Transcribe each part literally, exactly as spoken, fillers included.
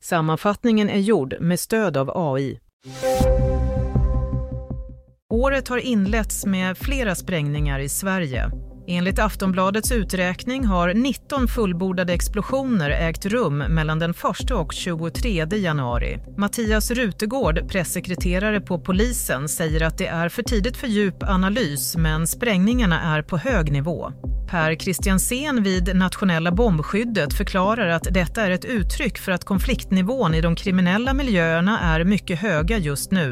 Sammanfattningen är gjord med stöd av A I. Året har inletts med flera sprängningar i Sverige. Enligt Aftonbladets uträkning har nitton fullbordade explosioner ägt rum mellan den första och tjugotredje januari. Mattias Rutegård, pressekreterare på polisen, säger att det är för tidigt för djup analys, men sprängningarna är på hög nivå. Per Christiansen vid Nationella bombskyddet förklarar att detta är ett uttryck för att konfliktnivån i de kriminella miljöerna är mycket höga just nu.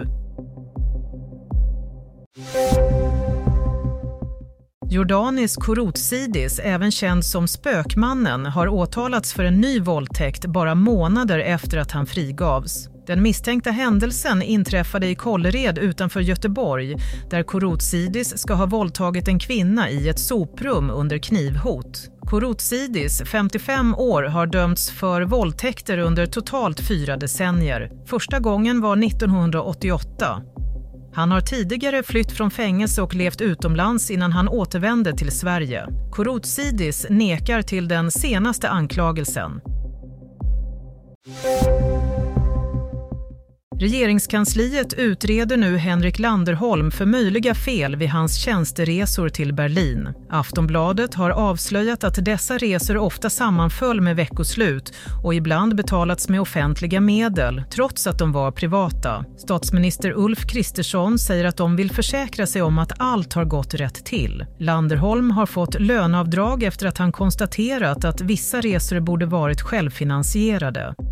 Jordanis Kouroutsidis, även känd som Spökmannen, har åtalats för en ny våldtäkt bara månader efter att han frigavs. Den misstänkta händelsen inträffade i Kållered utanför Göteborg, där Kouroutsidis ska ha våldtagit en kvinna i ett soprum under knivhot. Kouroutsidis, femtiofem år, har dömts för våldtäkter under totalt fyra decennier. Första gången var nittonhundraåttioåtta. Han har tidigare flytt från fängelse och levt utomlands innan han återvände till Sverige. Kouroutsidis nekar till den senaste anklagelsen. Regeringskansliet utreder nu Henrik Landerholm för möjliga fel vid hans tjänsteresor till Berlin. Aftonbladet har avslöjat att dessa resor ofta sammanföll med veckoslut och ibland betalats med offentliga medel, trots att de var privata. Statsminister Ulf Kristersson säger att de vill försäkra sig om att allt har gått rätt till. Landerholm har fått löneavdrag efter att han konstaterat att vissa resor borde varit självfinansierade.